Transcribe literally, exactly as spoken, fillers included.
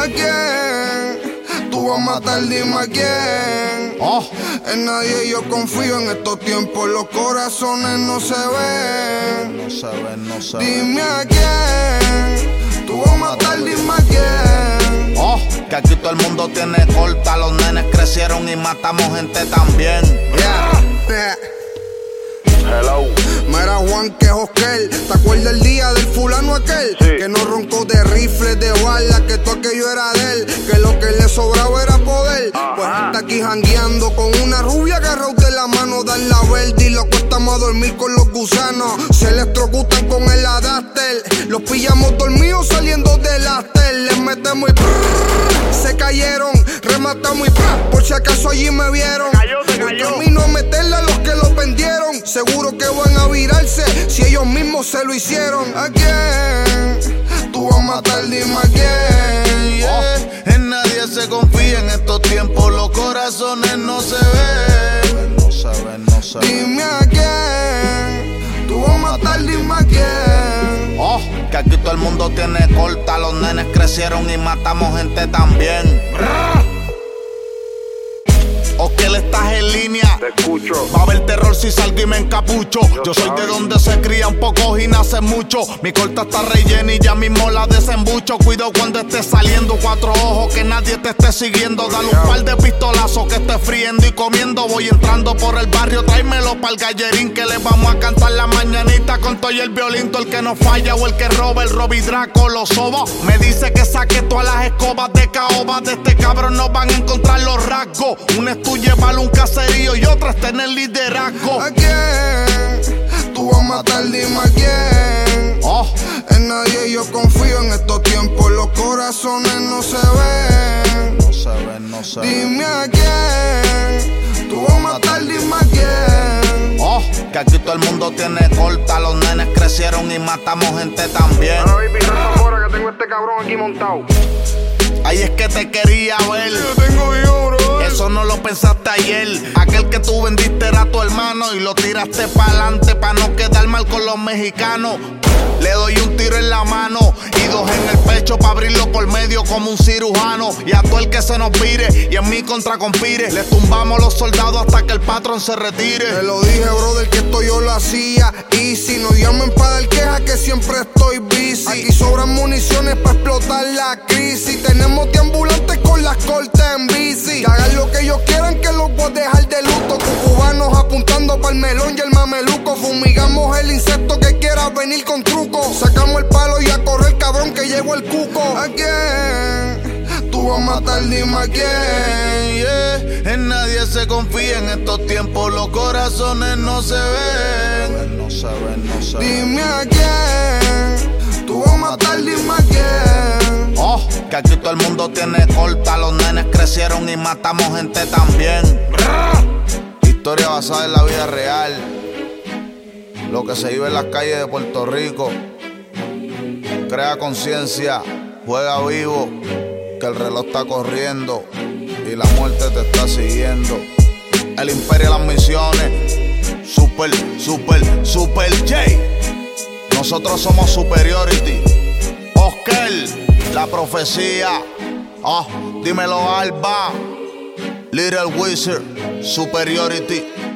¿A quién? Tú vas a matar, dime a quién. Oh. En nadie yo confío en estos tiempos, los corazones no se ven. No se ven, no se ven. Dime a quién. Tú vas a matar, dime a quién. Oh, que aquí todo el mundo tiene corta, los nenes crecieron y matamos gente también. Yeah. Hello. Mira Juan, que es Oscar. ¿Te acuerdas el día del fulano aquel? Sí. Que no roncó de rifles, de balas, que todo aquello era de él, que lo que le sobraba era poder. Ajá. Pues está aquí jangueando con una rubia agarrado de la mano, dar la verde y lo acostamos a dormir con los gusanos. Se electrocutan con el adapter, los pillamos dormidos saliendo del after. Les metemos y prrr, se cayeron, rematamos y prrr, por si acaso allí me vieron. Se cayó, se Voy cayó. camino a meterle a los que los vendieron. Seguro que van a virarse si ellos mismos se lo hicieron. ¿A quién? Tú vas a matar, dime a quién. Yeah. Oh, en nadie se confía en estos tiempos, los corazones no se ven. No se ven, no se ven. Dime a quién. Tú vas a matar, dime a quién. Oh, que aquí todo el mundo tiene corta, los nenes crecieron y matamos gente también. O que él estás en línea. Te escucho. Va a haber terror si salgo y me encapucho. Yo soy de donde se crían pocos y nacen muchos. Mi corta está rellena y ya mismo la desembucho. Cuido cuando esté saliendo, cuatro ojos, que nadie te esté siguiendo. Dale un par de pistolazos que esté friendo y comiendo. Voy entrando por el barrio, tráemelo pa'l gallerín, que le vamos a cantar la mañanita con todo y el violín. Todo el que no falla o el que roba, el Robbie Draco, los sobos. Me dice que saque todas las escobas de caoba. De este cabrón no van a encontrar los rasgos. Un tú llevarle un caserío y otra es tener liderazgo. ¿A quién? Tú vas a matar, dime a quién. Oh. En nadie yo confío en estos tiempos, los corazones no se ven. No se ven, no se ven. Dime a quién. Tú vas a matar, dime a quién. Oh, que aquí todo el mundo tiene corta, los nenes crecieron y matamos gente también. Ahora baby, resta ahora que tengo este cabrón aquí montado. Ahí es que te quería ver. Yo tengo yo, bro. Eso no lo pensaste ayer. Aquel que tú vendiste era tu hermano y lo tiraste pa'lante pa' no quedar mal con los mexicanos. Le doy un tiro en la mano y dos en el pecho pa' abrirlo por medio como un cirujano. Y a todo el que se nos vire y en mi contra conspire, le tumbamos los soldados hasta que el patrón se retire. Te lo dije, brother, que esto yo lo hacía. Y si no llamen pa' dar queja, que siempre estoy busy. Aquí sobran municiones pa' explotar la crisis. Tenemos de ambulantes con las cortes en bici. Que hagan lo que ellos quieran, que los voy a dejar de luto. Con cubanos apuntando pa'l melón y el mameluco. Fumigamos el insecto que quiera venir con truco. Sacamos el palo y a correr, cabrón, que llegó el cuco. ¿A quién? Tú vas a matar, dime a quién. Yeah. En nadie se confía en estos tiempos, los corazones no se ven. No se ven, no se ven. Dime a quién. Tú vas a matar, dime a quién. Oh, que aquí todo el mundo tiene corta, los nenes crecieron y matamos gente también. Historia basada en la vida real, lo que se vive en las calles de Puerto Rico. Crea conciencia, juega vivo, que el reloj está corriendo y la muerte te está siguiendo. El imperio de las misiones, super, super, super J. Nosotros somos Superiority. Oscar, la profecía. Oh, dímelo Alba, Little Wizard, Superiority.